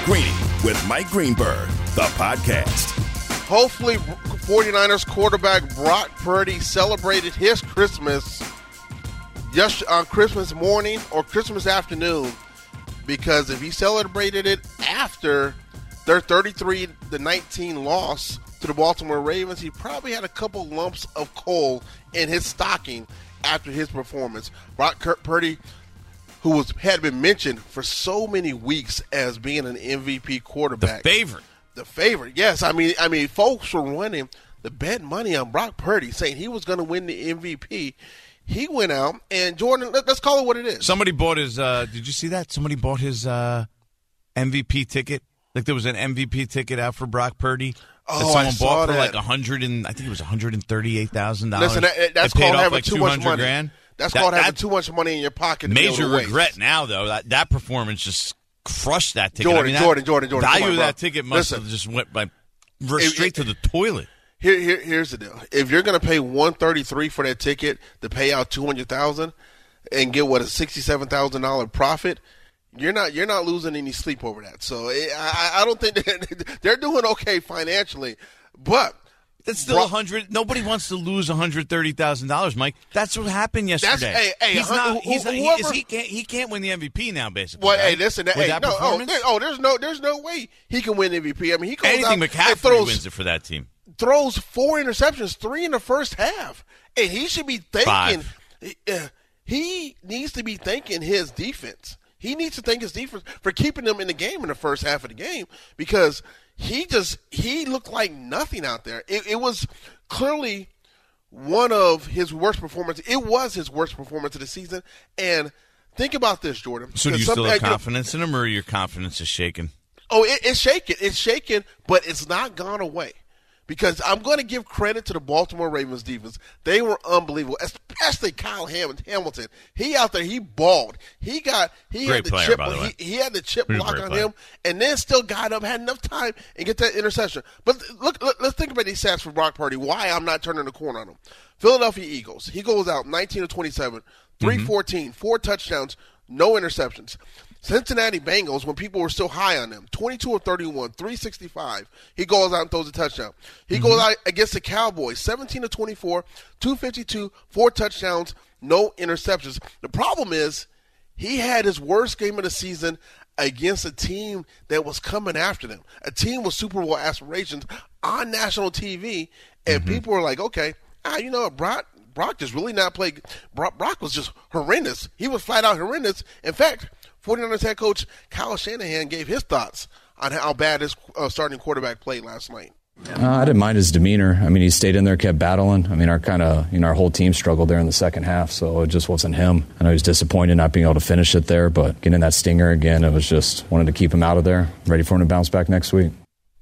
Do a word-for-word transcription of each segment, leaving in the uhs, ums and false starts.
Greeny with Mike Greenberg, the podcast. Hopefully, 49ers quarterback Brock Purdy celebrated his Christmas just on Christmas morning or Christmas afternoon, because if he celebrated it after their thirty-three to nineteen loss to the Baltimore Ravens, he probably had a couple lumps of coal in his stocking after his performance. Brock Purdy, who was had been mentioned for so many weeks as being an M V P quarterback. The favorite. The favorite, yes. I mean, I mean, folks were running the bet money on Brock Purdy, saying he was going to win the M V P. He went out, and Jordan, let, let's call it what it is. Somebody bought his, uh, did you see that? Somebody bought his uh, M V P ticket. Like there was an M V P ticket out for Brock Purdy. Oh, that someone I saw bought for that. like a hundred and I think it was one hundred and thirty-eight thousand dollars. Listen, that, that's it paid called off having like too much money. Grand. That's that, called having that, too much money in your pocket. To major be able to regret waste. now, though. That that performance just crushed that ticket. Jordan, I mean, that Jordan, Jordan, Jordan. value on, of bro. that ticket must Listen, have just went by straight it, to the toilet. Here, here, here's the deal. If you're going to pay one thirty-three for that ticket to pay out two hundred thousand dollars and get what a sixty-seven thousand dollars profit, you're not you're not losing any sleep over that. So it, I, I don't think they're, they're doing okay financially, but that's still a hundred. Nobody wants to lose one hundred thirty thousand dollars, Mike. That's what happened yesterday. That's, hey, hey, he's who, not. who, He's not, he, whoever, is, he can't. He can't win the M V P now, basically. Well, right? hey, listen. With Hey, that no, oh, performance, there, oh, there's no, there's no way he can win M V P. I mean, he goes anything out McCaffrey and throws, wins it for that team. Throws four interceptions, three in the first half, and he should be thanking. Uh, he needs to be thanking his defense. He needs to thank his defense for keeping them in the game in the first half of the game, because he just he looked like nothing out there. It, it was clearly one of his worst performances. It was his worst performance of the season. And think about this, Jordan. So do you some, still have uh, confidence in him, or your confidence is shaken? Oh, it, it's shaking. It's shaking, but it's not gone away. Because I'm going to give credit to the Baltimore Ravens defense. They were unbelievable, especially Kyle Hamilton. He out there, he balled. He got he Great had the player, chip by the way. he, he had the chip He's a block great on player. him, and then still got up, had enough time and get that interception. But look, look let's think about these stats for Brock Purdy. Why I'm not turning the corner on him. Philadelphia Eagles. He goes out nineteen of twenty-seven, three fourteen, mm-hmm. four touchdowns, no interceptions. Cincinnati Bengals, when people were still high on them, twenty-two of thirty-one, three sixty-five. He goes out and throws a touchdown. He mm-hmm. goes out against the Cowboys, seventeen of twenty-four, two fifty-two, four touchdowns, no interceptions. The problem is he had his worst game of the season against a team that was coming after them, a team with Super Bowl aspirations on national T V, and mm-hmm. people were like, okay, ah, you know what, Brock, Brock just really not played. Brock, Brock was just horrendous. He was flat out horrendous. In fact, 49ers head coach Kyle Shanahan gave his thoughts on how bad his uh, starting quarterback played last night. Uh, I didn't mind his demeanor. I mean, he stayed in there, kept battling. I mean, our kind of, you know, our whole team struggled there in the second half, so it just wasn't him. I know he was disappointed not being able to finish it there, but getting that stinger again, it was just wanted to keep him out of there, ready for him to bounce back next week.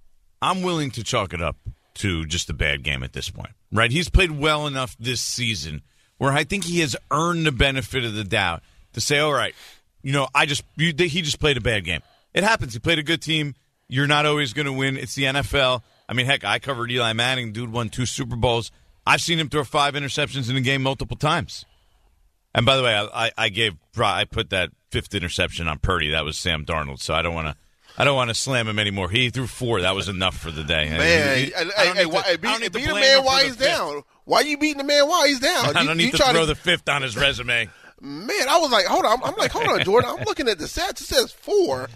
I'm willing to chalk it up to just a bad game at this point, right? He's played well enough this season where I think he has earned the benefit of the doubt to say, all right, you know, I just you, he just played a bad game. It happens. He played a good team. You're not always going to win. It's the N F L. I mean, heck, I covered Eli Manning. Dude won two Super Bowls. I've seen him throw five interceptions in a game multiple times. And by the way, I, I, I gave I put that fifth interception on Purdy. That was Sam Darnold. So I don't want to I don't want to slam him anymore. He threw four. That was enough for the day. Man, he, he, hey, hey, to, why, beat, beat the man while he's down. Why you beating the man while he's down? I you, don't need you to try throw to, the fifth on his resume. Man, I was like, hold on. I'm, I'm like, hold on, Jordan. I'm looking at the stats. It says four.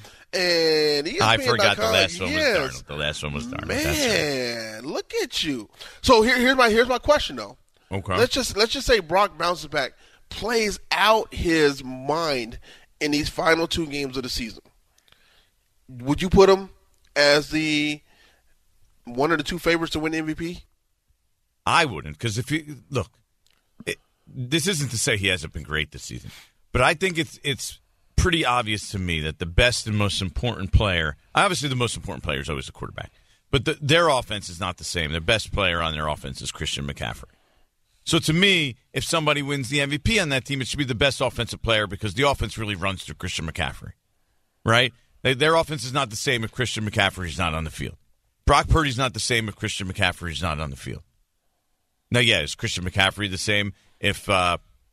And E S P N I forgot the com, last one yes. was Darnold. The last one was Darnold. Man, look at you. So here, here's my here's my question though. Okay. Let's just let's just say Brock bounces back, plays out his mind in these final two games of the season. Would you put him as the one of the two favorites to win the M V P? I wouldn't, because if you look, it, this isn't to say he hasn't been great this season, but I think it's it's pretty obvious to me that the best and most important player, obviously the most important player is always the quarterback, but the, their offense is not the same. Their best player on their offense is Christian McCaffrey. So to me, if somebody wins the M V P on that team, it should be the best offensive player because the offense really runs through Christian McCaffrey, right? They, their offense is not the same if Christian McCaffrey's not on the field. Brock Purdy's not the same if Christian McCaffrey's not on the field. Now, yeah, is Christian McCaffrey the same if uh,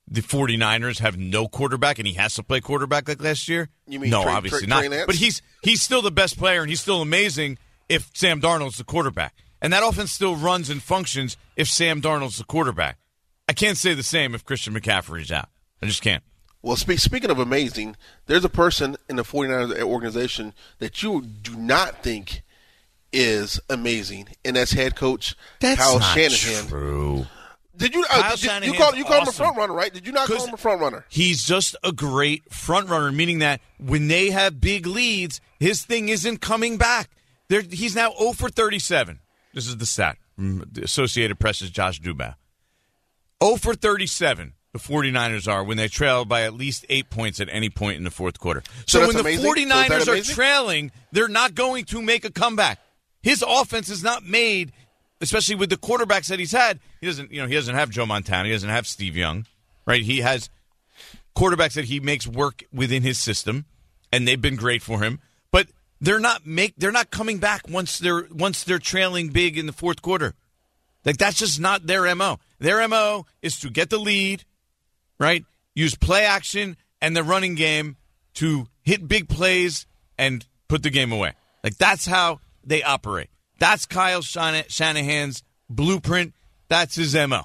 the 49ers have no quarterback and he has to play quarterback like last year? You mean no, Trey, obviously Trey, not. Trey Lance? But he's he's still the best player and he's still amazing if Sam Darnold's the quarterback. And that offense still runs and functions if Sam Darnold's the quarterback. I can't say the same if Christian McCaffrey's out. I just can't. Well, speak, speaking of amazing, there's a person in the 49ers organization that you do not think is amazing, and that's head coach That's Kyle not Shanahan. true. Did you? Uh, did you, you call you call him a front runner, right? Did you not call him a front runner? He's just a great front runner, meaning that when they have big leads, his thing isn't coming back. They're, he's now zero for thirty-seven. This is the stat from the Associated Press's Josh Dubow. zero for thirty-seven, the 49ers are when they trail by at least eight points at any point in the fourth quarter. So, So when that's the amazing? 49ers So are is that trailing, they're not going to make a comeback. His offense is not made, especially with the quarterbacks that he's had. He doesn't, you know, he doesn't have Joe Montana. He doesn't have Steve Young, right? He has quarterbacks that he makes work within his system, and they've been great for him. But they're not make they're not coming back once they're once they're trailing big in the fourth quarter. Like that's just not their M O. Their M O is to get the lead, right? Use play action and the running game to hit big plays and put the game away. Like that's how they operate. That's Kyle Shanahan's blueprint. That's his M O.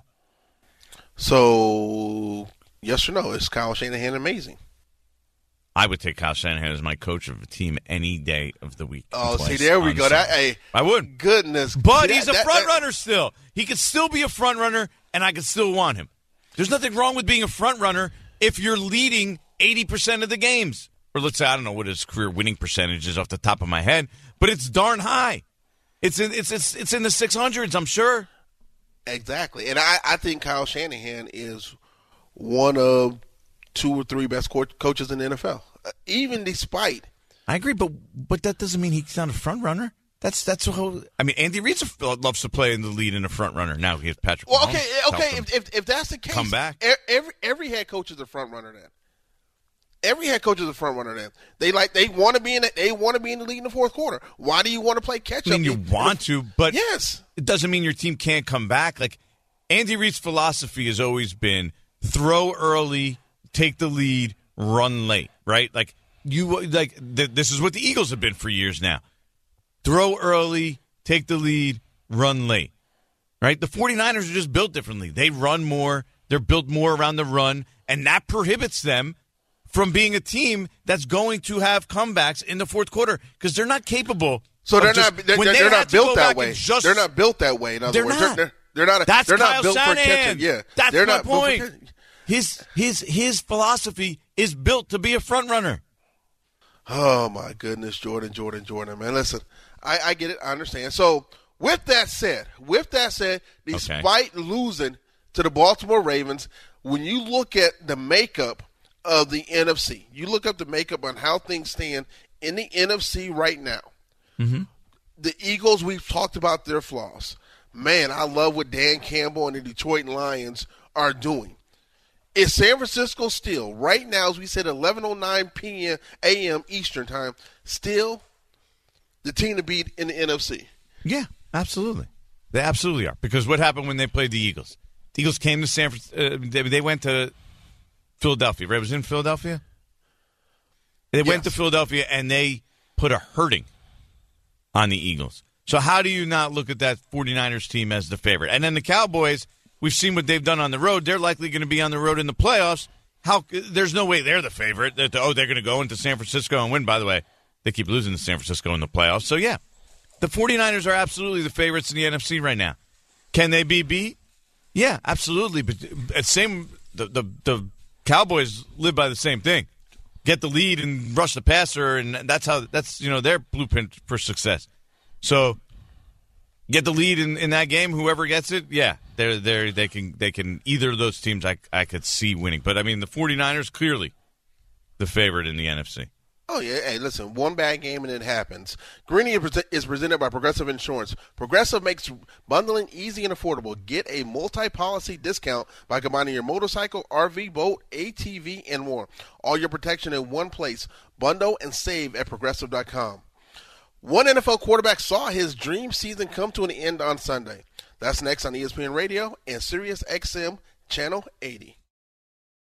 So, yes or no? Is Kyle Shanahan amazing? I would take Kyle Shanahan as my coach of a team any day of the week. Oh, see, there we go. That, hey, I would. Goodness. But see, he's that, a that, front that, runner still. He could still be a front runner, and I could still want him. There's nothing wrong with being a front runner if you're leading eighty percent of the games. Or let's say, I don't know what his career winning percentage is off the top of my head, but it's darn high. It's in, it's, it's, it's in the six hundreds, I'm sure. Exactly. And I, I think Kyle Shanahan is one of two or three best co- coaches in the N F L. Uh, even despite. I agree, but but that doesn't mean he's not a front runner. That's that's how. I mean, Andy Reid loves to play in the lead in a front runner. Now he has Patrick. Well, Mahomes okay, okay. If, if if that's the case, come back. Every every head coach is a front runner. Then every head coach is a front runner. Then they like they want to be in the, they want to be in the lead in the fourth quarter. Why do you want to play catch up? I mean, you want to, but yes, it doesn't mean your team can't come back. Like Andy Reid's philosophy has always been throw early, take the lead, run late. Right? Like you like th- this is what the Eagles have been for years now. Throw early, take the lead, run late. Right? The 49ers are just built differently. They run more. They're built more around the run, and that prohibits them from being a team that's going to have comebacks in the fourth quarter because they're not capable. So they're just, not they're, they're they're not built that way. Just, they're not built that way. In other they're words, not. They're, they're, they're not. That's they're Kyle not built Shanahan. for catching. Yeah, that's they're my not point. Built for his his his philosophy is built to be a front runner. Oh my goodness, Jordan, Jordan, Jordan, man. Listen, I, I get it. I understand. So with that said, with that said, despite okay. losing to the Baltimore Ravens, when you look at the makeup of the N F C, you look up the makeup on how things stand in the N F C right now. Mm-hmm. The Eagles, we've talked about their flaws. Man, I love what Dan Campbell and the Detroit Lions are doing. Is San Francisco still, right now, as we said, eleven oh nine p.m. a m. Eastern time, still the team to beat in the N F C? Yeah, absolutely. They absolutely are. Because what happened when they played the Eagles? The Eagles came to San Francisco. Uh, they, they went to Philadelphia. Right? It was in Philadelphia? They yes. went to Philadelphia, and they put a hurting on the Eagles. So how do you not look at that 49ers team as the favorite? And then the Cowboys, we've seen what they've done on the road. They're likely going to be on the road in the playoffs. How? There's no way they're the favorite. They're the, oh, they're going to go into San Francisco and win. By the way, they keep losing to San Francisco in the playoffs. So, yeah, the 49ers are absolutely the favorites in the N F C right now. Can they be beat? Yeah, absolutely. But at same the, the the Cowboys live by the same thing. Get the lead and rush the passer, and that's how that's you know their blueprint for success. So get the lead in, in that game, whoever gets it, yeah, they're they they can they can either of those teams I I could see winning. But I mean the 49ers clearly the favorite in the N F C. Oh, yeah. Hey, listen, one bad game and it happens. Greeny is presented by Progressive Insurance. Progressive makes bundling easy and affordable. Get a multi-policy discount by combining your motorcycle, R V, boat, A T V, and more. All your protection in one place. Bundle and save at Progressive dot com. One N F L quarterback saw his dream season come to an end on Sunday. That's next on E S P N Radio and Sirius X M Channel eighty.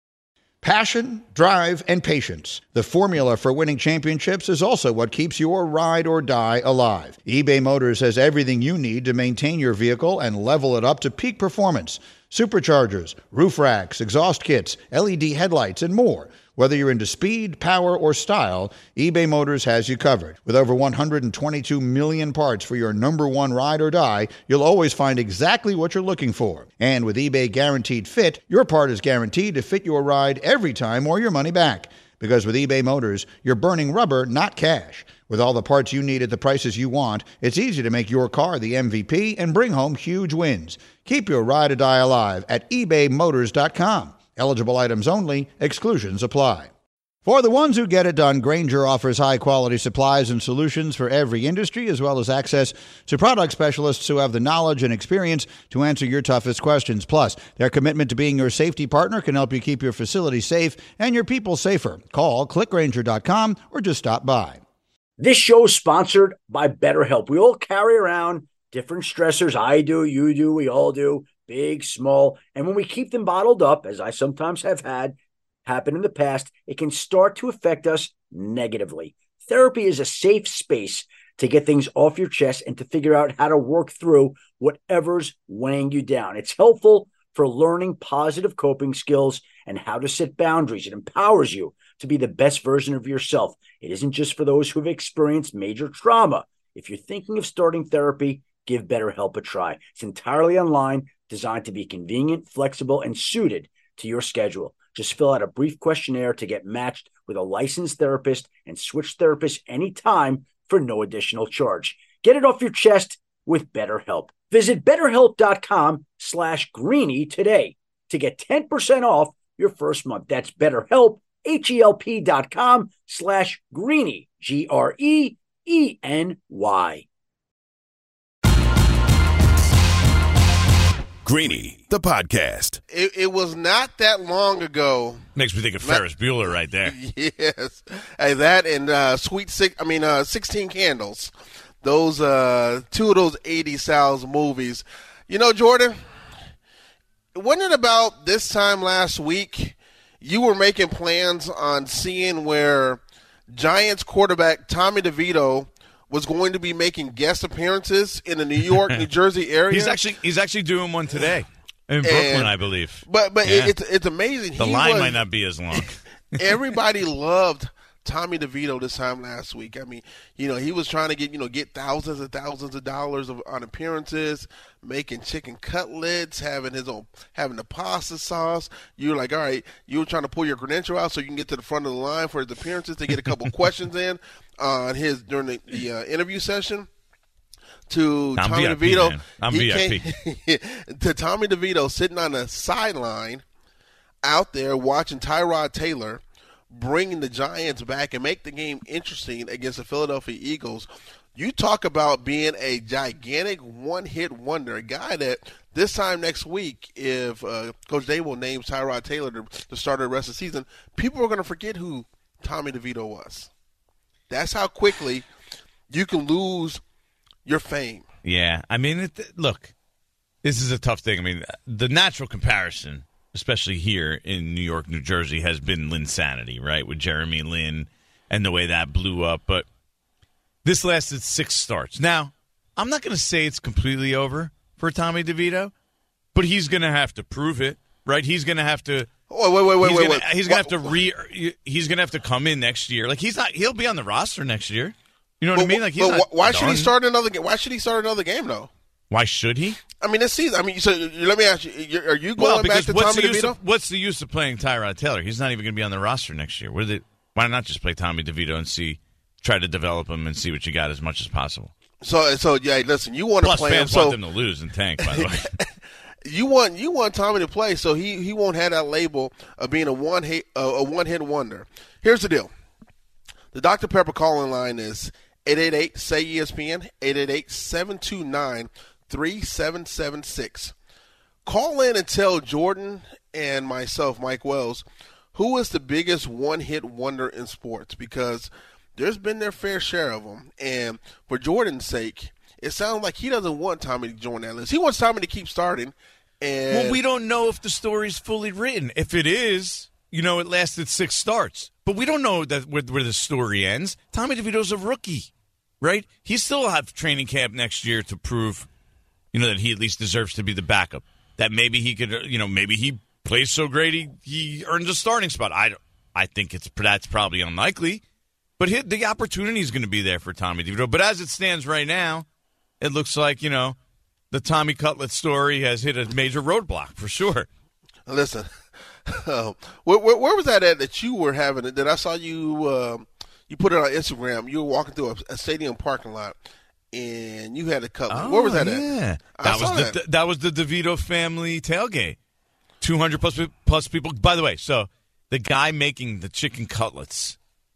Passion, drive, and patience. The formula for winning championships is also what keeps your ride or die alive. eBay Motors has everything you need to maintain your vehicle and level it up to peak performance. Superchargers, roof racks, exhaust kits, L E D headlights, and more. Whether you're into speed, power, or style, eBay Motors has you covered. With over one hundred twenty-two million parts for your number one ride or die, you'll always find exactly what you're looking for. And with eBay Guaranteed Fit, your part is guaranteed to fit your ride every time or your money back. Because with eBay Motors, you're burning rubber, not cash. With all the parts you need at the prices you want, it's easy to make your car the M V P and bring home huge wins. Keep your ride or die alive at ebay motors dot com. Eligible items only. Exclusions apply. For the ones who get it done, Grainger offers high-quality supplies and solutions for every industry, as well as access to product specialists who have the knowledge and experience to answer your toughest questions. Plus, their commitment to being your safety partner can help you keep your facility safe and your people safer. Call click grainger dot com or just stop by. This show is sponsored by BetterHelp. We all carry around different stressors. I do, you do, we all do. Big, small, and when we keep them bottled up, as I sometimes have had happen in the past, it can start to affect us negatively. Therapy is a safe space to get things off your chest and to figure out how to work through whatever's weighing you down. It's helpful for learning positive coping skills and how to set boundaries. It empowers you to be the best version of yourself. It isn't just for those who have experienced major trauma. If you're thinking of starting therapy, give BetterHelp a try. It's entirely online, designed to be convenient, flexible, and suited to your schedule. Just fill out a brief questionnaire to get matched with a licensed therapist and switch therapists anytime for no additional charge. Get it off your chest with BetterHelp. Visit betterhelp.com slash greeny today to get ten percent off your first month. That's BetterHelp, H-E-L-P dot com slash greeny, G R E E N Y. Greeny, the podcast. It, it was not that long ago. Makes me think of Ferris Bueller right there. Yes. Hey, that and uh, Sweet Six, I mean, uh, sixteen Candles. Those, uh, two of those eighties Sal's movies. You know, Jordan, wasn't it about this time last week you were making plans on seeing where Giants quarterback Tommy DeVito was going to be making guest appearances in the New York, New Jersey area? He's actually he's actually doing one today in And- Brooklyn, I believe. But but Yeah. it, it's it's amazing. The He line was- might not be as long. Everybody loved Tommy DeVito this time last week. I mean, you know, he was trying to get, you know, get thousands and thousands of dollars of, on appearances, making chicken cutlets, having his own, having the pasta sauce. You were like, all right, you were trying to pull your credential out so you can get to the front of the line for his appearances to get a couple questions in on his during the, the uh, interview session. To I'm Tommy V I P, DeVito, man. I'm he V I P. came- to Tommy DeVito sitting on the sideline out there watching Tyrod Taylor bringing the Giants back and make the game interesting against the Philadelphia Eagles. You talk about being a gigantic one-hit wonder, a guy that this time next week, if uh, Coach Dable names Tyrod Taylor to, to start the rest of the season, people are going to forget who Tommy DeVito was. That's how quickly you can lose your fame. Yeah, I mean, it, look, this is a tough thing. I mean, the natural comparison, especially here in New York, New Jersey, has been Linsanity, right, with Jeremy Lin and the way that blew up. But this lasted six starts. Now, I'm not going to say it's completely over for Tommy DeVito, but he's going to have to prove it, right? He's going to have to. Oh, wait, wait, wait, he's wait, gonna, wait. He's going to have to re. He's going to have to come in next year. Like he's not. He'll be on the roster next year. You know what But, I mean? Like he's but not why should he done. start another game? Why should he start another game though? Why should he? I mean, this season. I mean, so let me ask you: you're- Are you Well, going back because to what's Tommy the, use DeVito? of, what's the use of playing Tyrod Taylor? He's not even going to be on the roster next year. What is it? Why not just play Tommy DeVito and see, try to develop him and see what you got as much as possible? So, so yeah. Listen, you want to Plus, play him. fans So want them to lose and tank. By the way, you want you want Tommy to play, so he, he won't have that label of being a one hit uh, a one hit wonder. Here's the deal: the Doctor Pepper calling line is eight eight eight say E S P N eight eight eight seven two nine three seven seven six. Call in and tell Jordan and myself, Mike Wells, who is the biggest one-hit wonder in sports, because there's been their fair share of them. And for Jordan's sake, it sounds like he doesn't want Tommy to join that list. He wants Tommy to keep starting. And well, we don't know if the story's fully written. If it is, you know, it lasted six starts. But we don't know that where, where the story ends. Tommy DeVito's a rookie, right? He still have training camp next year to prove, you know, that he at least deserves to be the backup. That maybe he could, you know, maybe he plays so great he, he earns a starting spot. I, I think it's that's probably unlikely. But he, the opportunity is going to be there for Tommy DeVito. But as it stands right now, it looks like, you know, the Tommy Cutlet story has hit a major roadblock for sure. Listen, uh, where, where, where was that at that you were having it? That I saw you, uh, you put it on Instagram. You were walking through a, a stadium parking lot, and you had a Cutlet. Oh, where was that yeah. at? That was the that. that was the DeVito family tailgate. Two hundred plus plus people. By the way, so the guy making the chicken cutlets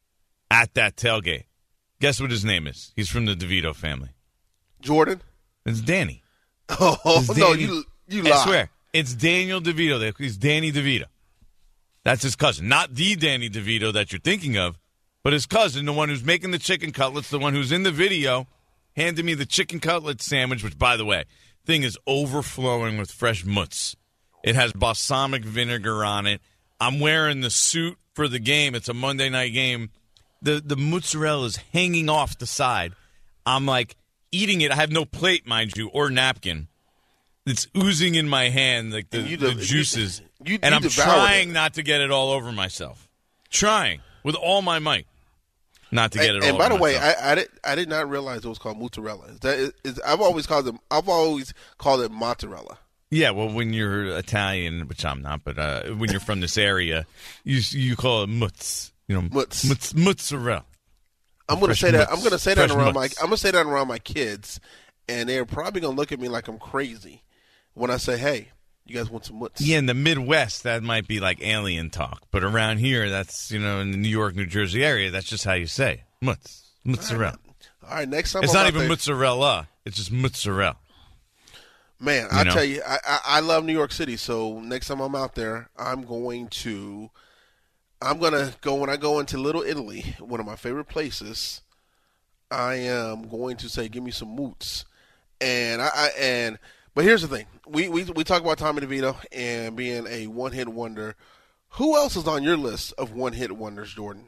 at that tailgate, guess what his name is? He's from the DeVito family. Jordan. It's Danny. Oh it's no, Danny. you you lied. I swear, it's Daniel DeVito. He's Danny DeVito. That's his cousin, not the Danny DeVito that you're thinking of, but his cousin, the one who's making the chicken cutlets, the one who's in the video, handed me the chicken cutlet sandwich. Which, by the way, thing is overflowing with fresh mutz. It has balsamic vinegar on it. I'm wearing the suit for the game. It's a Monday night game. The the mozzarella is hanging off the side. I'm like eating it. I have no plate, mind you, or napkin. It's oozing in my hand, like the, you the de- juices. You, you, and you I'm trying it. not to get it all over myself. Trying with all my might not to get and, it all and by over the way, myself. I, I did I did not realize it was called mozzarella. Is that is, is, I've always called it I've always called it mozzarella. Yeah, well, when you're Italian, which I'm not, but uh, when you're from this area, you you call it mutz. You know, mutz. mutz mozzarella. I'm gonna Fresh say that. mutz. I'm gonna say that Fresh around mutz. my. I'm gonna say that around my kids, and they're probably gonna look at me like I'm crazy when I say, "Hey, you guys want some mutz?" Yeah, in the Midwest, that might be like alien talk, but around here, that's you know, in the New York, New Jersey area, that's just how you say it. Mutz, mozzarella. All right, All right next time it's I'm not out even there, mozzarella; it's just mozzarella. Man, You I know? tell you, I, I I love New York City. So next time I'm out there, I'm going to, I'm gonna go when I go into Little Italy, one of my favorite places. I am going to say, give me some moots, and I, I and but here's the thing: we we we talk about Tommy DeVito and being a one hit wonder. Who else is on your list of one hit wonders, Jordan?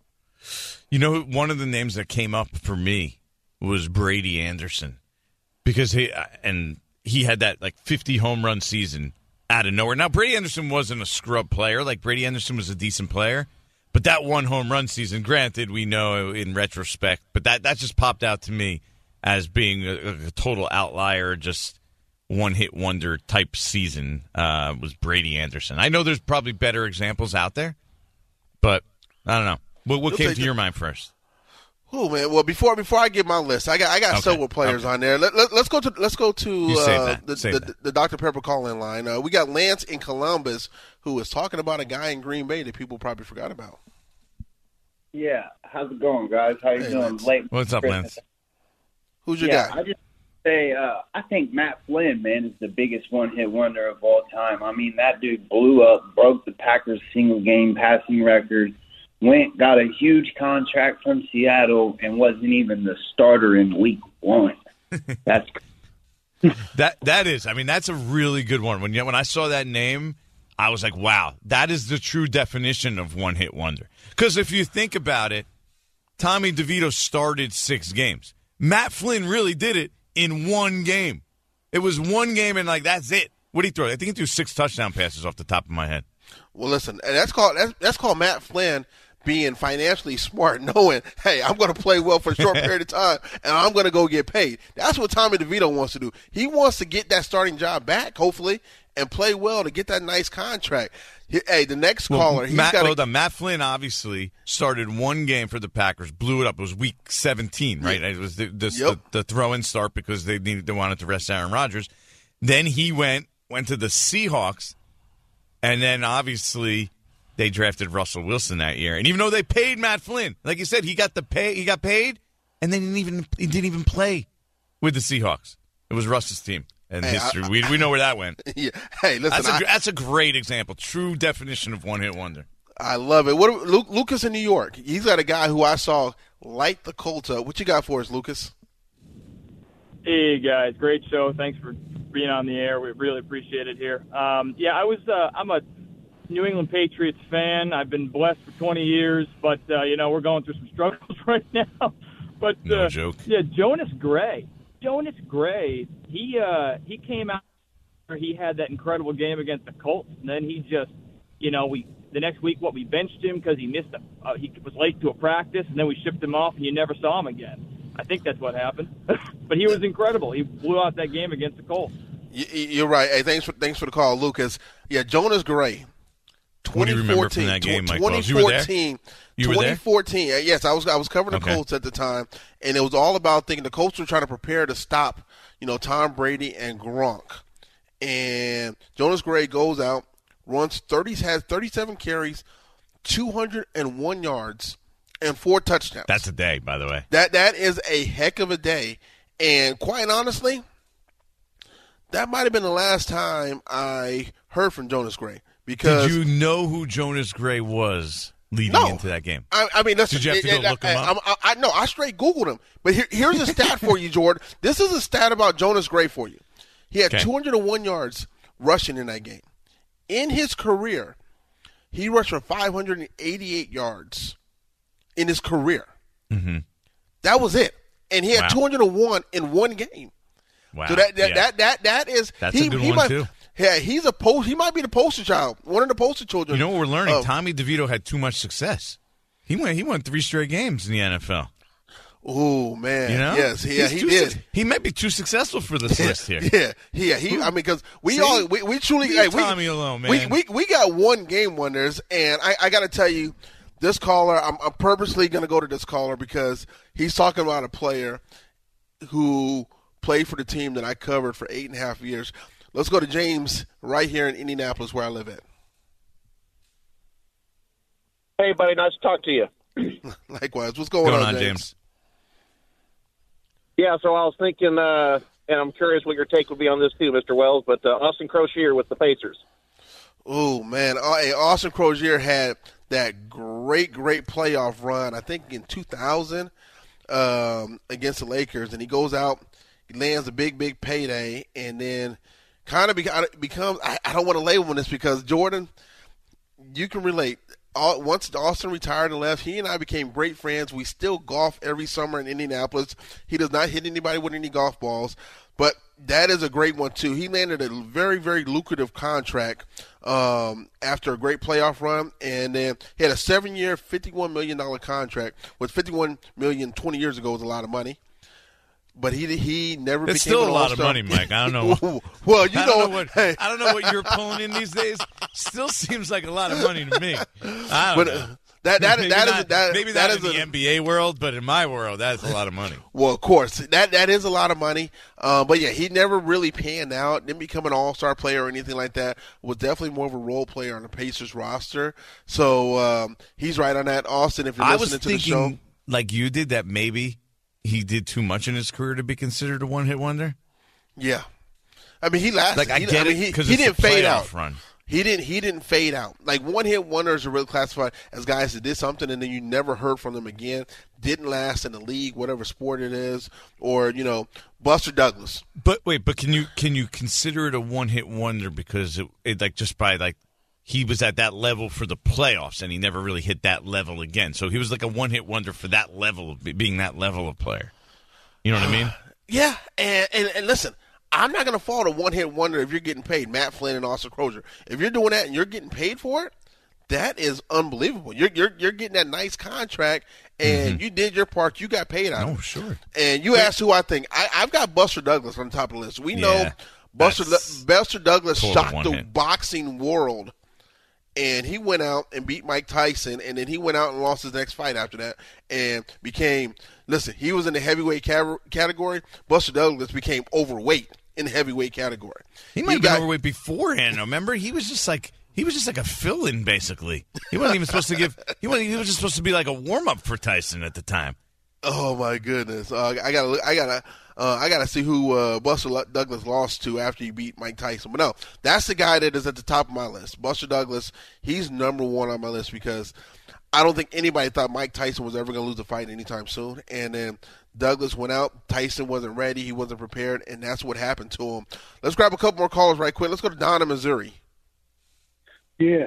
You know, one of the names that came up for me was Brady Anderson because he and he had that like fifty home run season out of nowhere. Now Brady Anderson wasn't a scrub player; like Brady Anderson was a decent player. But that one home run season, granted, we know in retrospect, but that, that just popped out to me as being a, a total outlier, just one-hit wonder type season uh, was Brady Anderson. I know there's probably better examples out there, but I don't know. What, what came to your mind first? Oh man! Well, before before I give my list, I got I got Okay. several players Okay. on there. Let, let, let's go to let's go to You save uh, that. the, Save the, that. the Doctor Pepper call-in line. Uh, we got Lance in Columbus who is talking about a guy in Green Bay that people probably forgot about. Yeah, how's it going, guys? How you Hey, doing? Lance. Late What's up, Christmas. Lance? Who's your Yeah, guy? I just say uh, I think Matt Flynn, man, is the biggest one-hit wonder of all time. I mean, that dude blew up, broke the Packers' single-game passing record, went got a huge contract from Seattle, and wasn't even the starter in Week One. That's That that is, I mean, that's a really good one. When you, when I saw that name, I was like, wow, that is the true definition of one-hit wonder. Because if you think about it, Tommy DeVito started six games. Matt Flynn really did it in one game. It was one game, and like that's it. What did he throw? I think he threw six touchdown passes off the top of my head. Well, listen, and that's called that's, that's called Matt Flynn being financially smart, knowing, hey, I'm going to play well for a short period of time, and I'm going to go get paid. That's what Tommy DeVito wants to do. He wants to get that starting job back, hopefully, and play well to get that nice contract. He- Hey, the next Well, caller, he's Matt, got well, to. the Matt Flynn obviously started one game for the Packers, blew it up. It was week seventeen, right? It was the, the, Yep. the, the throw-in start because they needed they wanted to rest Aaron Rodgers. Then he went went to the Seahawks, and then obviously they drafted Russell Wilson that year. And even though they paid Matt Flynn, like you said, he got the pay, he got paid, and then he didn't even he didn't even play with the Seahawks. It was Russ's team. And Hey, history, I- we we know where that went. Yeah. Hey, listen, That's a I, that's a great example, true definition of one hit wonder. I love it. What Lu- Lucas in New York? He's got a guy who I saw light the Colts up. What you got for us, Lucas? Hey guys, great show. Thanks for being on the air. We really appreciate it here. Um, yeah, I was. Uh, I'm a New England Patriots fan. I've been blessed for twenty years, but, uh, you know, we're going through some struggles right now. But No uh, joke. Yeah, Jonas Gray. Jonas Gray, he uh, he came out where he had that incredible game against the Colts, and then he just, you know, we the next week, what, we benched him because he missed a, uh, he was late to a practice, and then we shipped him off, and you never saw him again. I think that's what happened. But he was incredible. He blew out that game against the Colts. You're right. Hey, thanks for thanks for the call, Lucas. Yeah, Jonas Gray. What do you remember from that game, Mike Wells? You were there? You were twenty fourteen. there? Yes, I was. I was covering the Okay. Colts at the time, and it was all about thinking the Colts were trying to prepare to stop, you know, Tom Brady and Gronk. And Jonas Gray goes out, runs thirty, has thirty-seven carries, two hundred one yards, and four touchdowns. That's a day, by the way. That that is a heck of a day, and quite honestly, that might have been the last time I heard from Jonas Gray. Because Did you know who Jonas Gray was leading No. into that game? I, I mean, listen, Did you have to it- go it- look him I, up? I, I, no, I straight Googled him. But here, here's a stat for you, Jordan. This is a stat about Jonas Gray for you. He had Okay. two hundred one yards rushing in that game. In his career, he rushed for five hundred eighty-eight yards in his career. Mm-hmm. That was it. And he had Wow. two hundred one in one game. Wow. So that that, Yeah. that that that is That's he, a good he one, might, too. Yeah, he's a post. He might be the poster child, one of the poster children. You know what we're learning? of- Tommy DeVito had too much success. He went. He won three straight games in the N F L. Oh man, You know? yes, yeah, He's he too did. suc- He might be too successful for this list here. Yeah, yeah, he. I mean, because we See? all we, we truly Leave hey, we, Tommy alone, man. We, we we got one game wonders, and I, I got to tell you, this caller. I'm, I'm purposely going to go to this caller because he's talking about a player who played for the team that I covered for eight and a half years. Let's go to James right here in Indianapolis, where I live at. Hey, buddy, nice to talk to you. Likewise, what's going, Going on, on, James? James? Yeah, so I was thinking, uh, and I'm curious what your take would be on this too, Mister Wells, but uh, Austin Crozier with the Pacers. Oh man, uh, hey, Austin Crozier had that great, great playoff run. I think in two thousand um, against the Lakers, and he goes out, he lands a big, big payday, and then kind of be, becomes. I, I don't want to label him this because Jordan, you can relate. All, once Austin retired and left, he and I became great friends. We still golf every summer in Indianapolis. He does not hit anybody with any golf balls, but that is a great one too. He landed a very, very lucrative contract um, after a great playoff run, and then he had a seven-year, fifty-one million dollars contract, which fifty-one million dollars twenty years ago was a lot of money. But he he never It's became still an a lot of all-star. money, Mike. I don't know. Well, you I know, don't know what hey, I don't know what you're pulling in these days. Still seems like a lot of money to me. I don't but know. uh, that that maybe that not, is that maybe that not is in the a, N B A world, but in my world, that's a lot of money. Well, of course, that that is a lot of money. Uh, but yeah, he never really panned out. Didn't become an all-star player or anything like that. Was definitely more of a role player on the Pacers roster. So um, he's right on that. Austin, if you're I listening was to the show, thinking, like you did, that maybe he did too much in his career to be considered a one-hit wonder. yeah. I mean, he lasted. Like I he, get I mean, it he, because he it's didn't a fade playoff out. run. He didn't. He didn't fade out. Like one-hit wonders are really classified as guys that did something and then you never heard from them again. Didn't last in the league, whatever sport it is, or you know, Buster Douglas. But wait, but can you can you consider it a one-hit wonder because it, it like just by like he was at that level for the playoffs and he never really hit that level again. So he was like a one-hit wonder for that level of being that level of player. You know what I mean? Yeah, and, and, and listen, I'm not going to fall to one-hit wonder if you're getting paid, Matt Flynn and Austin Crozier. If you're doing that and you're getting paid for it, that is unbelievable. You're you're you're getting that nice contract, and Mm-hmm. you did your part. You got paid out. Oh, of it. sure. And you asked who I think. I, I've got Buster Douglas on the top of the list. We know Yeah, Buster that's Buster Douglas total shocked the one-hit. boxing world. And he went out and beat Mike Tyson, and then he went out and lost his next fight after that and became – listen, he was in the heavyweight ca- category. Buster Douglas became overweight in the heavyweight category. He might have got- been overweight beforehand. Remember, he was just like he was just like a fill-in, basically. He wasn't even supposed to give. He wasn't. He was just supposed to be like a warm-up for Tyson at the time. Oh, my goodness. Uh, I got to I gotta, uh, I gotta see who uh, Buster Douglas lost to after he beat Mike Tyson. But, no, that's the guy that is at the top of my list. Buster Douglas, he's number one on my list because I don't think anybody thought Mike Tyson was ever going to lose a fight anytime soon. And then Douglas went out. Tyson wasn't ready. He wasn't prepared, and that's what happened to him. Let's grab a couple more callers right quick. Let's go to Don in Missouri. Yes.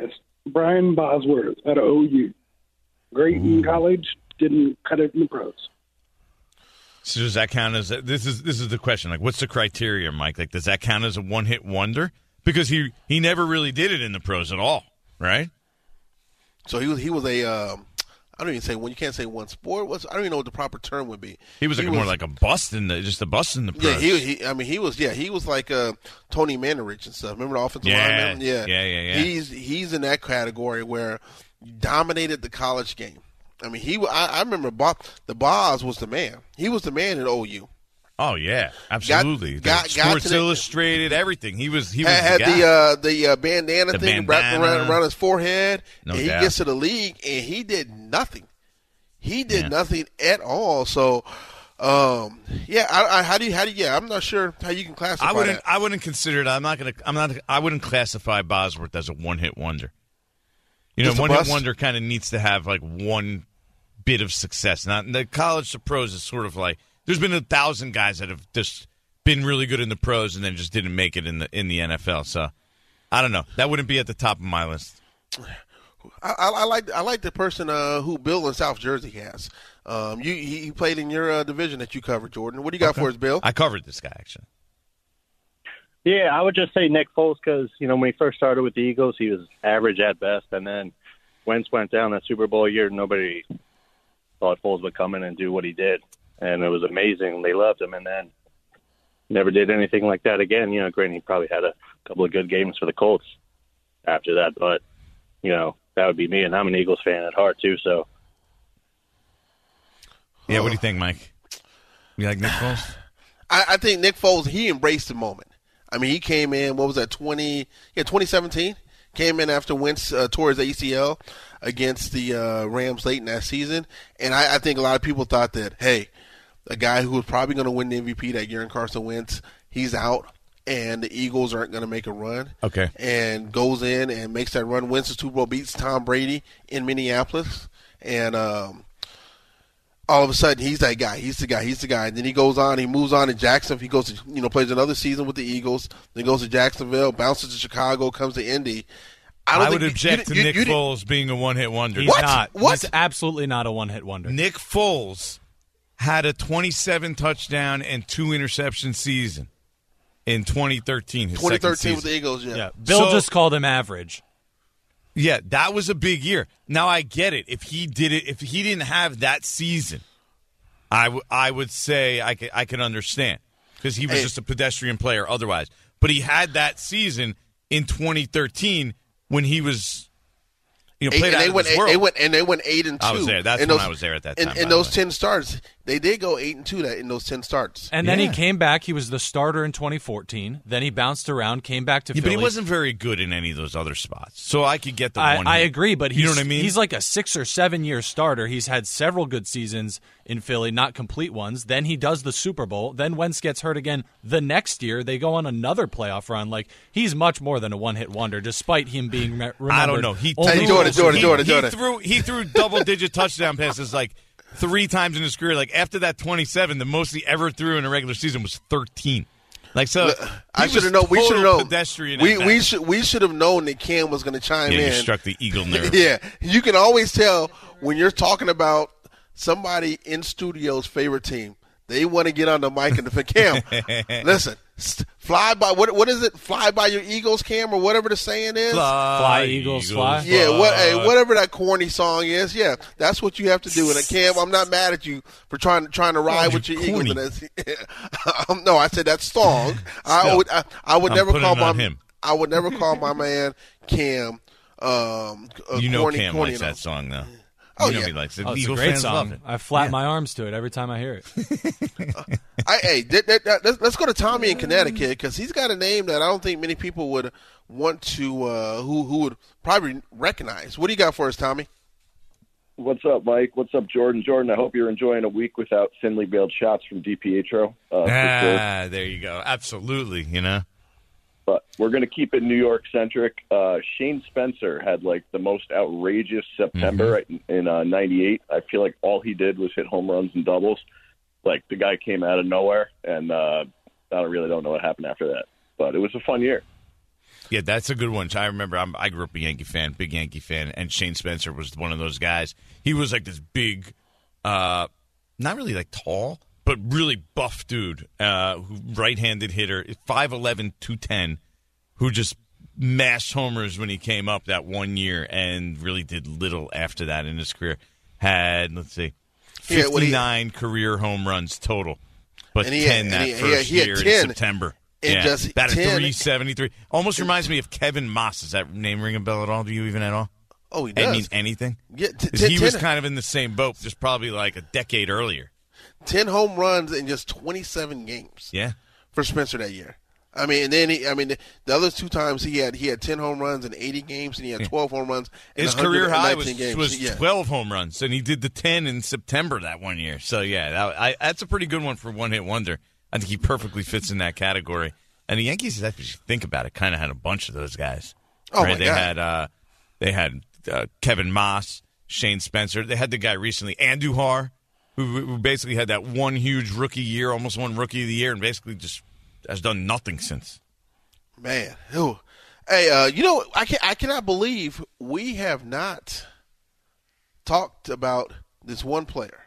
Brian Bosworth out of O U. Great in college, didn't cut it in the pros. So does that count as this is this is the question? Like, what's the criteria, Mike? Like, does that count as a one-hit wonder? Because he he never really did it in the pros at all, right? So he was he was a um, I don't even say one. You can't say one sport. What's I don't even know what the proper term would be. He was like he more was, like a bust in the just a bust in the pros. Yeah, he, he I mean he was yeah he was like uh, Tony Mandarich and stuff. Remember the offensive yeah, lineman? Yeah, yeah, yeah, yeah. He's he's in that category where he dominated the college game. I mean he I, I remember Bob, the Boz was the man. He was the man at O U. Oh yeah, absolutely. Got, got, Sports got the, Illustrated, everything. He was he was had, the had guy. the uh, the uh, bandana the thing bandana. wrapped around, around his forehead. No and he doubt. gets to the league and he did nothing. He did Yeah. nothing at all. So, um, yeah, I, I, how do you how do you, yeah? I'm not sure how you can classify I wouldn't that. I wouldn't consider it. I'm not gonna I'm not I wouldn't classify Bosworth as a one hit wonder. You know, Just a one hit bust? wonder kind of needs to have like one bit of success. Now, the college to pros is sort of like there's been a thousand guys that have just been really good in the pros and then just didn't make it in the in the N F L. So I don't know. That wouldn't be at the top of my list. I, I, I like I like the person uh, who Bill in South Jersey has. Um, you he, he played in your uh, division that you covered, Jordan. What do you got Okay. for us, Bill? I covered this guy actually. Yeah, I would just say Nick Foles because, you know, when he first started with the Eagles, he was average at best. And then Wentz went down that Super Bowl year. Nobody thought Foles would come in and do what he did. And it was amazing. They loved him. And then never did anything like that again. You know, granted, he probably had a couple of good games for the Colts after that. But, you know, that would be me. And I'm an Eagles fan at heart, too. So, Yeah, what do you think, Mike? You like Nick Foles? I, I think Nick Foles, he embraced the moment. I mean, he came in, what was that, twenty? Yeah, twenty seventeen. Came in after Wentz uh, tore his A C L against the uh, Rams late in that season. And I, I think a lot of people thought that, hey, a guy who was probably going to win the M V P that year in Carson Wentz, he's out, and the Eagles aren't going to make a run. Okay. And goes in and makes that run, wins the Super Bowl, beats Tom Brady in Minneapolis. And um, all of a sudden, he's that guy. He's the guy. He's the guy. And then he goes on. He moves on to Jacksonville. He goes to, you know, plays another season with the Eagles. Then goes to Jacksonville, bounces to Chicago, comes to Indy. I, don't I think would you- object you- to you- Nick you didn't- Foles being a one-hit wonder. He's What? not. What? He's absolutely not a one-hit wonder. Nick Foles had a twenty-seven touchdown and two interception season in twenty thirteen. His twenty second thirteen with season. the Eagles, yeah. Yeah, Bill So- just called him average. Yeah, that was a big year. Now I get it. If he did it, if he didn't have that season, I, w- I would say I can, I can understand because he was Hey. just a pedestrian player otherwise. But he had that season in twenty thirteen when he was, you know, Eight- played and out they of went this eight, world. they went and they went eight and two. I was there. That's in when those- I was there at that in- time, In, by the those way. ten starts, they did go eight and two. That in those ten starts. And then Yeah. he came back. He was the starter in twenty fourteen. Then he bounced around, came back to Yeah, but Philly. he wasn't very good in any of those other spots. So I could get the I, one. I hit. agree, but he's, you know what I mean. he's like a six or seven year starter. He's had several good seasons in Philly, not complete ones. Then he does the Super Bowl. Then Wentz gets hurt again the next year. They go on another playoff run. Like he's much more than a one hit wonder, despite him being re- remembered. I don't know. He, only Hey, Jordan, for- Jordan, he, Jordan, he Jordan. threw he threw double digit touchdown passes like three times in his career. Like after that twenty-seven, the most he ever threw in a regular season was thirteen. Like so, I he should have was known. We should have total known. Pedestrian. We at we best. should we should have known that Cam was going to chime Yeah, in. you struck the eagle nerve. Yeah, you can always tell when you're talking about somebody in studio's favorite team. They want to get on the mic and defend Cam. Listen, st- fly by what? What is it? Fly by your Eagles, Cam, or whatever the saying is. Fly, Fly, Eagles, fly. Yeah, what? Hey, whatever that corny song is. Yeah, that's what you have to do. And uh, Cam, I'm not mad at you for trying trying to ride Oh, with your corny. Eagles. And that's, um, no, I said that song. I Still, would I, I would I'm never putting call it my on him. I would never call my man Cam. Um, a You know corny, Cam corny likes enough. that song, though. Oh, you know yeah. he likes it. Oh, it's Eagle a great fans love song. it. I flap my arms to it every time I hear it. I, hey, that, that, that, let's, let's go to Tommy in Connecticut because he's got a name that I don't think many people would want to, uh, who who would probably recognize. What do you got for us, Tommy? What's up, Mike? What's up, Jordan? Jordan, I hope you're enjoying a week without thinly veiled shots from DiPietro. Uh, for sure. Ah, there you go. Absolutely, you know. But we're going to keep it New York centric. Uh, Shane Spencer had like the most outrageous September Mm-hmm. in, in uh, ninety-eight. I feel like all he did was hit home runs and doubles. Like the guy came out of nowhere, and uh, I don't really don't know what happened after that. But it was a fun year. Yeah, that's a good one. I remember I'm, I grew up a Yankee fan, big Yankee fan, and Shane Spencer was one of those guys. He was like this big, uh, not really like tall, but really buff dude, uh, who right-handed hitter, five eleven, two ten, who just mashed homers when he came up that one year and really did little after that in his career. Had, let's see, fifty-nine yeah, he, career home runs total, but ten had, that he, first he had, he had year ten. in September. And yeah, just about a three seventy-three. Almost reminds me of Kevin Moss. Does that name ring a bell at all? Do you even at all? Oh, he does. I mean, anything? Yeah, t- t- he ten, was kind of in the same boat, just probably like a decade earlier. Ten home runs in just twenty-seven games. Yeah, for Spencer that year. I mean, and then he, I mean, the, the other two times he had he had ten home runs in eighty games, and he had twelve home runs. In His career high was, games. was yeah. twelve home runs, and he did the ten in September that one year. So yeah, that, I, that's a pretty good one for one hit wonder. I think he perfectly fits in that category. And the Yankees, if you think about it, kind of had a bunch of those guys. Oh right? my they God. had uh, they had uh, Kevin Moss, Shane Spencer. They had the guy recently, Andujar, who, who basically had that one huge rookie year, almost won Rookie of the Year, and basically just has done nothing since. Man, Ooh. hey, uh, you know, I can I cannot believe we have not talked about this one player,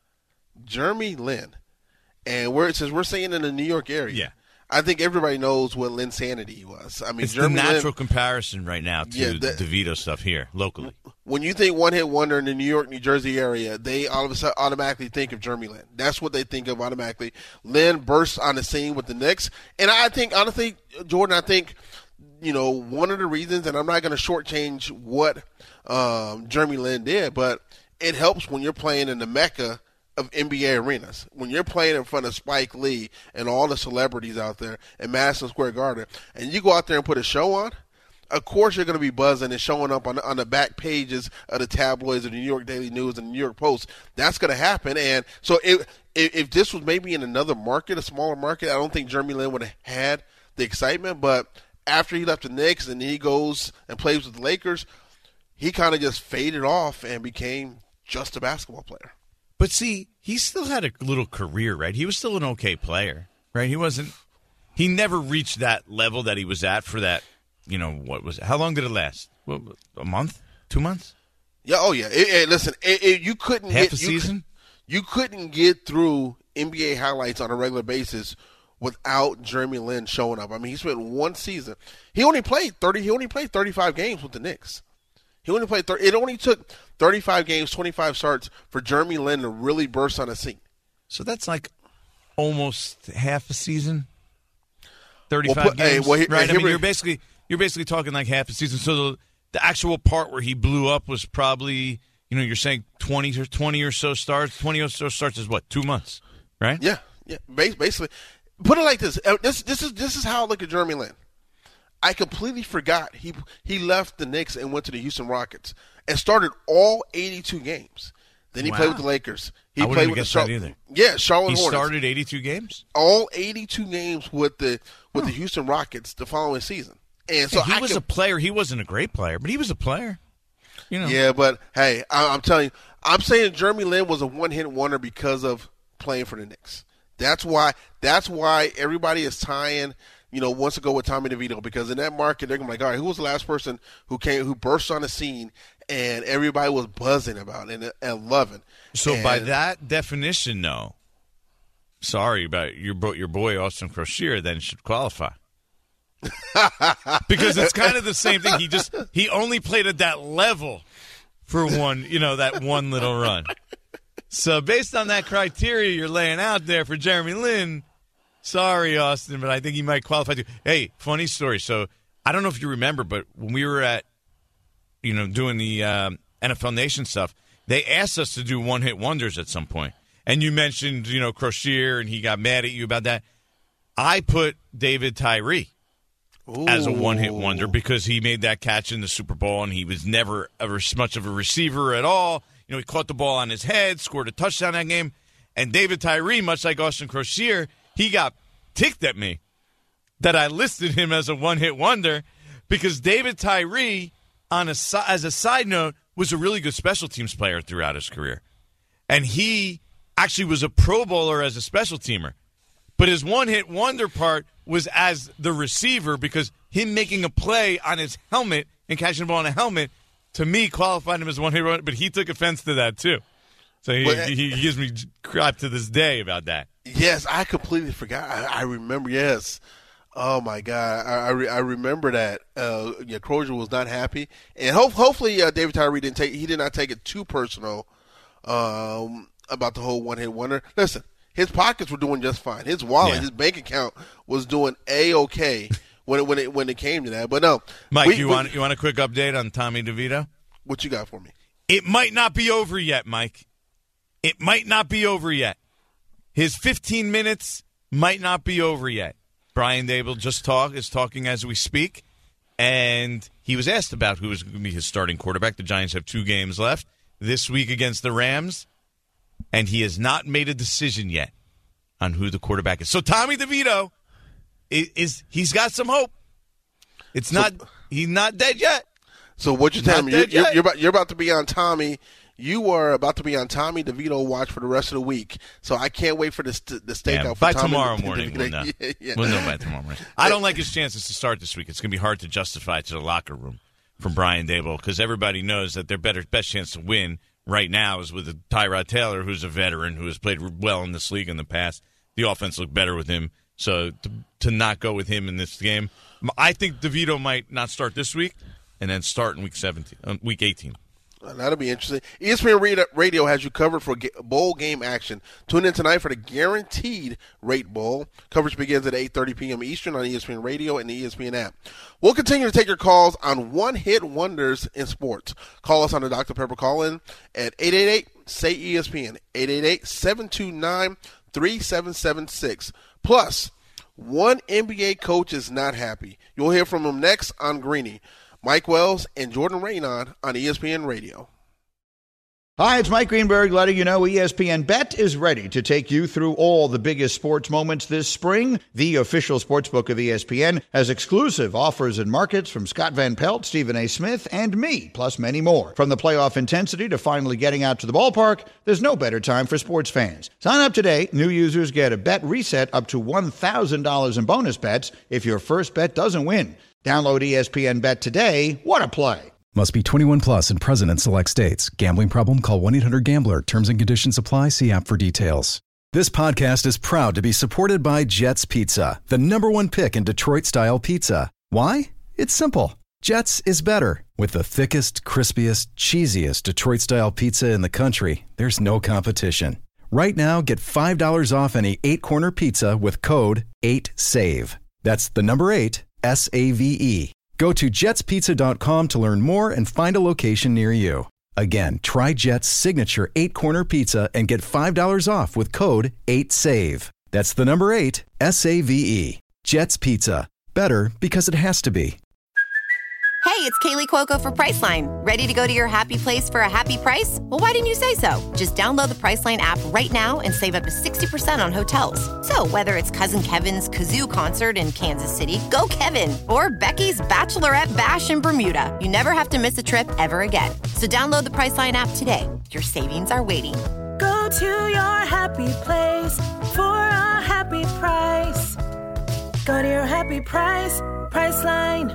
Jeremy Lin, and we're since we're saying in the New York area. Yeah. I think everybody knows what Linsanity was. I mean, it's Jeremy the natural Lin, comparison right now to yeah, the DeVito stuff here locally. When you think one hit wonder in the New York, New Jersey area, they all of a sudden automatically think of Jeremy Lin. That's what they think of automatically. Lin bursts on the scene with the Knicks, and I think honestly, Jordan, I think you know one of the reasons, and I'm not going to shortchange what um, Jeremy Lin did, but it helps when you're playing in the Mecca of N B A arenas. When you're playing in front of Spike Lee and all the celebrities out there in Madison Square Garden, and you go out there and put a show on, of course you're going to be buzzing and showing up on the, on the back pages of the tabloids of the New York Daily News and the New York Post. That's going to happen. And so if, if if this was maybe in another market, a smaller market, I don't think Jeremy Lin would have had the excitement. But after he left the Knicks and he goes and plays with the Lakers, he kind of just faded off and became just a basketball player. But see, he still had a little career, right? He was still an okay player, right? He wasn't – he never reached that level that he was at for that, you know, what was it? How long did it last? What, a month? Two months? Yeah, oh, yeah. It, it, listen, it, it, you couldn't Half get – a season? You, you couldn't get through N B A highlights on a regular basis without Jeremy Lin showing up. I mean, he spent one season. He only played thirty. He only played thirty-five games with the Knicks. He only played thirty. It only took thirty-five games, twenty-five starts for Jeremy Lin to really burst on the scene. So that's like almost half a season. Thirty-five well, put, games, hey, well, he, right? Hey, I mean, we, you're basically you're basically talking like half a season. So the the actual part where he blew up was probably, you know, you're saying twenty or twenty or so starts. Twenty or so starts is what, two months, right? Yeah, yeah. Basically, put it like this. This this is this is how I look at Jeremy Lin. I completely forgot he he left the Knicks and went to the Houston Rockets and started all eighty-two games. Then he wow. played with the Lakers. He I played with the Char- either. Yeah, Charlotte he Hornets. He started eighty-two games? All eighty-two games with the with huh. the Houston Rockets the following season. And so yeah, he I was could, a player. He wasn't a great player, but he was a player. You know. Yeah, but hey, I, I'm telling you, I'm saying Jeremy Lin was a one-hit wonder because of playing for the Knicks. That's why. That's why everybody is tying. You know, wants to go with Tommy DeVito because in that market they're gonna be like, all right, who was the last person who came, who burst on the scene, and everybody was buzzing about it and, and loving. So and, by that definition, no. Sorry about your your boy Austin Crocier. Then should qualify because it's kind of the same thing. He just he only played at that level for one, you know, that one little run. So based on that criteria you're laying out there for Jeremy Lin. Sorry, Austin, but I think he might qualify too. Hey, funny story. So I don't know if you remember, but when we were at, you know, doing the um, N F L Nation stuff, they asked us to do one-hit wonders at some point. And you mentioned, you know, Crocier, and he got mad at you about that. I put David Tyree Ooh. as a one-hit wonder because he made that catch in the Super Bowl, and he was never ever much of a receiver at all. You know, he caught the ball on his head, scored a touchdown that game. And David Tyree, much like Austin Crocier, he got ticked at me that I listed him as a one-hit wonder because David Tyree, on a, as a side note, was a really good special teams player throughout his career. And he actually was a Pro Bowler as a special teamer. But his one-hit wonder part was as the receiver because him making a play on his helmet and catching the ball on a helmet, to me, qualified him as one-hit wonder, but he took offense to that too. So he, well, he, he gives me crap to this day about that. Yes, I completely forgot. I, I remember, yes. Oh, my God. I I, re, I remember that. Uh, yeah, Crozier was not happy. And hope, hopefully uh, David Tyree didn't take, he did not take it too personal um, about the whole one-hit wonder. Listen. His pockets were doing just fine. His wallet, yeah. his bank account was doing A-okay when it when it when it came to that. But no, Mike, we, you we, want you want a quick update on Tommy DeVito? What you got for me? It might not be over yet, Mike. It might not be over yet. His fifteen minutes might not be over yet. Brian Daboll just talk is talking as we speak, and he was asked about who was going to be his starting quarterback. The Giants have two games left this week against the Rams. And he has not made a decision yet on who the quarterback is. So Tommy DeVito is, is he's got some hope. It's so, not he's not dead yet. So what you're telling me? You're, you're, you're about you're about to be on Tommy. You are about to be on Tommy DeVito watch for the rest of the week. So I can't wait for this the stakeout yeah, for by Tommy tomorrow DeVito. morning. We'll know. yeah, yeah. We'll know by tomorrow morning. I don't like his chances to start this week. It's going to be hard to justify to the locker room from Brian Daboll because everybody knows that their better best chance to win right now is with Tyrod Taylor, who's a veteran, who has played well in this league in the past. The offense looked better with him. So to, to not go with him in this game, I think DeVito might not start this week and then start in week seventeen, uh, week eighteen. That'll be interesting. E S P N Radio has you covered for bowl game action. Tune in tonight for the Guaranteed Rate Bowl. Coverage begins at eight thirty p.m. Eastern on E S P N Radio and the E S P N app. We'll continue to take your calls on one-hit wonders in sports. Call us on the Doctor Pepper call-in at eight eight eight, S A Y, E S P N, eight eight eight, seven two nine, three seven seven six. Plus, one N B A coach is not happy. You'll hear from him next on Greeny. Mike Wells and Jordan Raynaud on E S P N Radio. Hi, it's Mike Greenberg letting you know E S P N Bet is ready to take you through all the biggest sports moments this spring. The official sportsbook of E S P N has exclusive offers and markets from Scott Van Pelt, Stephen A. Smith, and me, plus many more. From the playoff intensity to finally getting out to the ballpark, there's no better time for sports fans. Sign up today. New users get a bet reset up to one thousand dollars in bonus bets if your first bet doesn't win. Download E S P N Bet today. What a play. Must be twenty-one plus and present in select states. Gambling problem? Call one eight hundred gambler. Terms and conditions apply. See app for details. This podcast is proud to be supported by Jets Pizza, the number one pick in Detroit-style pizza. Why? It's simple. Jets is better. With the thickest, crispiest, cheesiest Detroit-style pizza in the country, there's no competition. Right now, get five dollars off any eight-corner pizza with code eight save. That's the number eight, S A V E. Go to jets pizza dot com to learn more and find a location near you. Again, try Jet's signature eight-corner pizza and get five dollars off with code eight save. That's the number eight, S A V E. Jet's Pizza. Better because it has to be. Hey, it's Kaylee Cuoco for Priceline. Ready to go to your happy place for a happy price? Well, why didn't you say so? Just download the Priceline app right now and save up to sixty percent on hotels. So whether it's Cousin Kevin's Kazoo Concert in Kansas City, go Kevin, or Becky's Bachelorette Bash in Bermuda, you never have to miss a trip ever again. So download the Priceline app today. Your savings are waiting. Go to your happy place for a happy price. Go to your happy price, Priceline.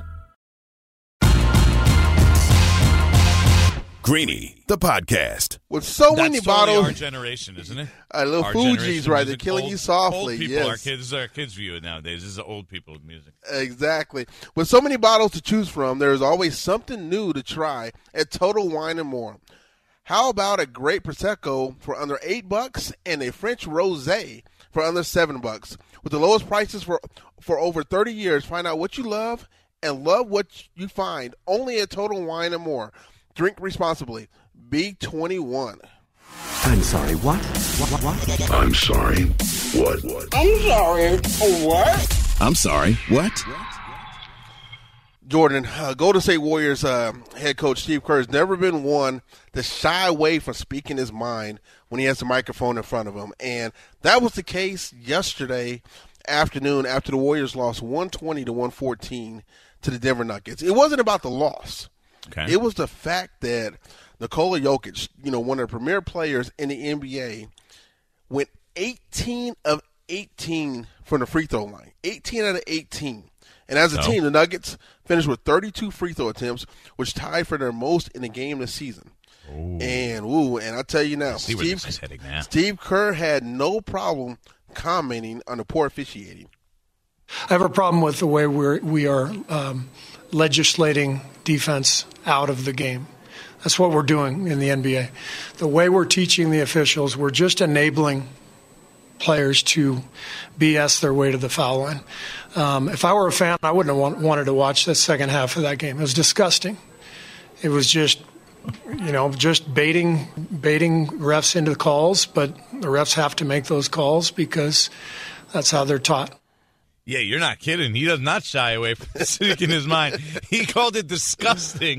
Greeny, the podcast. With so That's many totally bottles. our generation, isn't it? A little Our Fuji's, generation right? music. They're killing old, you softly. Old people, yes. our kids, our kids view it nowadays. This is old people music. Exactly. With so many bottles to choose from, there is always something new to try at Total Wine and More. How about a great Prosecco for under eight bucks and a French Rosé for under seven bucks? With the lowest prices for for over thirty years, find out what you love and love what you find only at Total Wine and More. Drink responsibly. Be twenty-one. I'm sorry, what? What, what, what? I'm sorry. What? What? I'm sorry, what? I'm sorry. What? Jordan, uh, Golden State Warriors uh, head coach Steve Kerr has never been one to shy away from speaking his mind when he has the microphone in front of him. And that was the case yesterday afternoon after the Warriors lost one twenty to one fourteen to the Denver Nuggets. It wasn't about the loss. Okay. It was the fact that Nikola Jokic, you know, one of the premier players in the N B A, went eighteen of eighteen from the free throw line. eighteen out of eighteen. And as a No. team, the Nuggets finished with thirty-two free throw attempts, which tied for their most in a game this season. Ooh. And ooh, and I'll tell you now, See where Steve, this is heading now. Steve Kerr had no problem commenting on the poor officiating. I have a problem with the way we're, we are um, legislating defense out of the game. That's what we're doing in the N B A. The way we're teaching the officials, we're just enabling players to B S their way to the foul line. Um, if I were a fan, I wouldn't have want, wanted to watch the second half of that game. It was disgusting. It was just, you know, just baiting baiting refs into the calls, but the refs have to make those calls because that's how they're taught. Yeah, you're not kidding. He does not shy away from speaking his mind. He called it disgusting.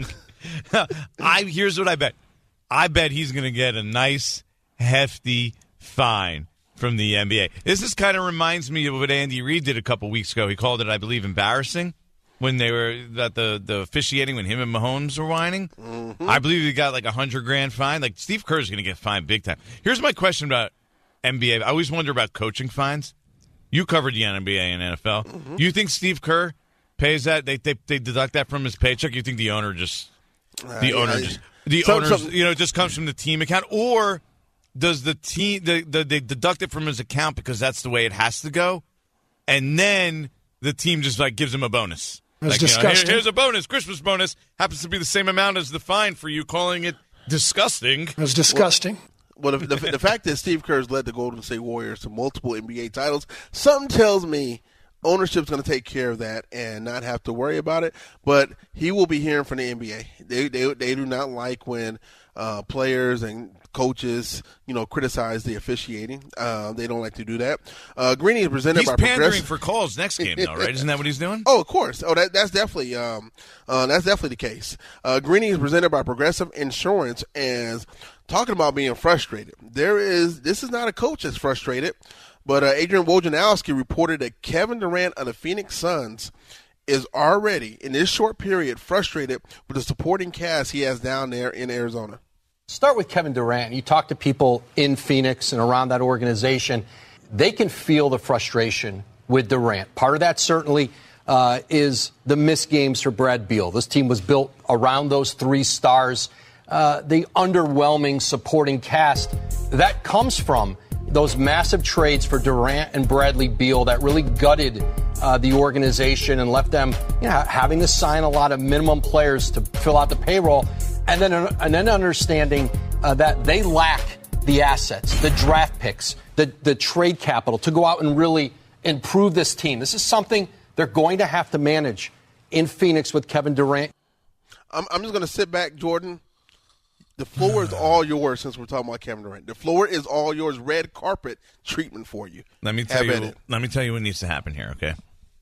I here's what I bet. I bet he's going to get a nice, hefty fine from the N B A. This is kind of reminds me of what Andy Reid did a couple weeks ago. He called it, I believe, embarrassing when they were at the, the officiating when him and Mahomes were whining. Mm-hmm. I believe he got like a hundred grand fine. Like Steve Kerr's going to get fined big time. Here's my question about N B A. I always wonder about coaching fines. You covered the N B A and N F L. Mm-hmm. You think Steve Kerr pays that? They, they they deduct that from his paycheck? You think the owner just the uh, owner yeah, just the some, owner you know just comes from the team account, or does the team the, the, they deduct it from his account because that's the way it has to go, and then the team just like gives him a bonus? It's like, disgusting. You know, Here, here's a bonus, Christmas bonus. Happens to be the same amount as the fine for you calling it disgusting. It was disgusting. Well, Well, the, the, the fact that Steve Kerr's led the Golden State Warriors to multiple N B A titles, something tells me ownership's going to take care of that and not have to worry about it. But he will be hearing from the N B A. They they, they do not like when uh, players and coaches, you know, criticize the officiating. Uh, they don't like to do that. Uh, Greeny is presented he's by pandering Progressive. for calls next game, though, right? Isn't that what he's doing? Oh, of course. Oh, that that's definitely um, uh, that's definitely the case. Uh, Greeny is presented by Progressive Insurance as. Talking about being frustrated, there is this is not a coach that's frustrated, but uh, Adrian Wojnarowski reported that Kevin Durant of the Phoenix Suns is already, in this short period, frustrated with the supporting cast he has down there in Arizona. Start with Kevin Durant. You talk to people in Phoenix and around that organization, they can feel the frustration with Durant. Part of that certainly uh, is the missed games for Brad Beal. This team was built around those three stars. Uh, the underwhelming supporting cast that comes from those massive trades for Durant and Bradley Beal that really gutted uh, the organization and left them, you know, having to sign a lot of minimum players to fill out the payroll, and then and then understanding uh, that they lack the assets, the draft picks, the the trade capital to go out and really improve this team. This is something they're going to have to manage in Phoenix with Kevin Durant. I'm, I'm just going to sit back, Jordan. The floor is all yours since we're talking about Kevin Durant. The floor is all yours. Red carpet treatment for you. Let me tell Have you. Let me tell you what needs to happen here. Okay,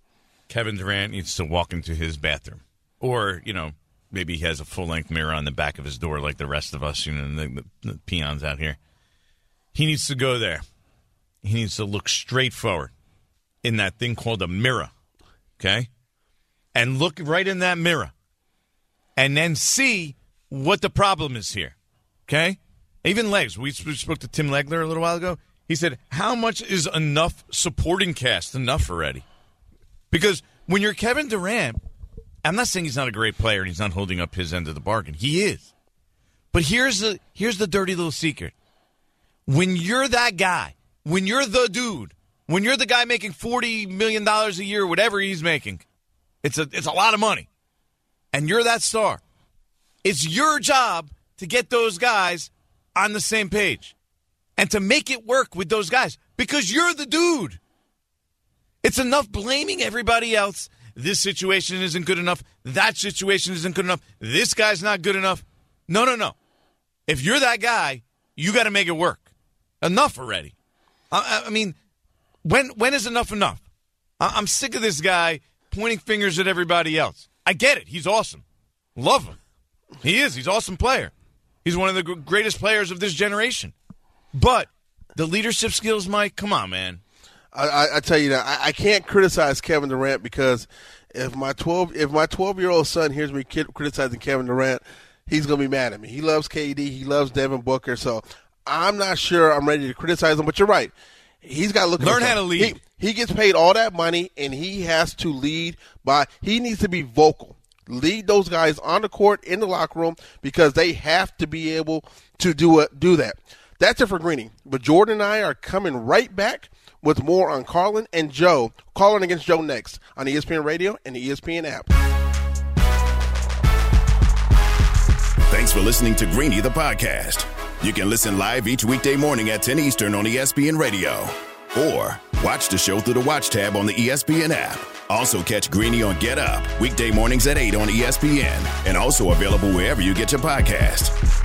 Kevin Durant needs to walk into his bathroom, or you know, maybe he has a full length mirror on the back of his door, like the rest of us. You know, the, the, the peons out here. He needs to go there. He needs to look straight forward in that thing called a mirror. Okay, and look right in that mirror, and then see what the problem is here, okay? Even Legs, we spoke to Tim Legler a little while ago. He said, how much is enough supporting cast enough already? Because when you're Kevin Durant, I'm not saying he's not a great player and he's not holding up his end of the bargain. He is. But here's the here's the dirty little secret. When you're that guy, when you're the dude, when you're the guy making forty million dollars a year, whatever he's making, it's a it's a lot of money, and you're that star, it's your job to get those guys on the same page and to make it work with those guys because you're the dude. It's enough blaming everybody else. This situation isn't good enough. That situation isn't good enough. This guy's not good enough. No, no, no. If you're that guy, you got to make it work. Enough already. I, I mean, when when is enough enough? I, I'm sick of this guy pointing fingers at everybody else. I get it. He's awesome. Love him. He is. He's an awesome player. He's one of the greatest players of this generation. But the leadership skills, Mike, come on, man. I, I, I tell you that I, I can't criticize Kevin Durant because if my twelve if my twelve year old son hears me kid, criticizing Kevin Durant, he's gonna be mad at me. He loves K D. He loves Devin Booker. So I'm not sure I'm ready to criticize him. But you're right. He's got to look at Learn himself. how to lead. He, he gets paid all that money, and he has to lead by – he needs to be vocal. Lead those guys on the court, in the locker room, because they have to be able to do it, do that. That's it for Greeny. But Jordan and I are coming right back with more on Carlin and Joe. Carlin against Joe next on E S P N Radio and the E S P N app. Thanks for listening to Greeny, the podcast. You can listen live each weekday morning at ten Eastern on E S P N Radio. Or watch the show through the Watch tab on the E S P N app. Also catch Greeny on Get Up, weekday mornings at eight on E S P N. And also available wherever you get your podcast.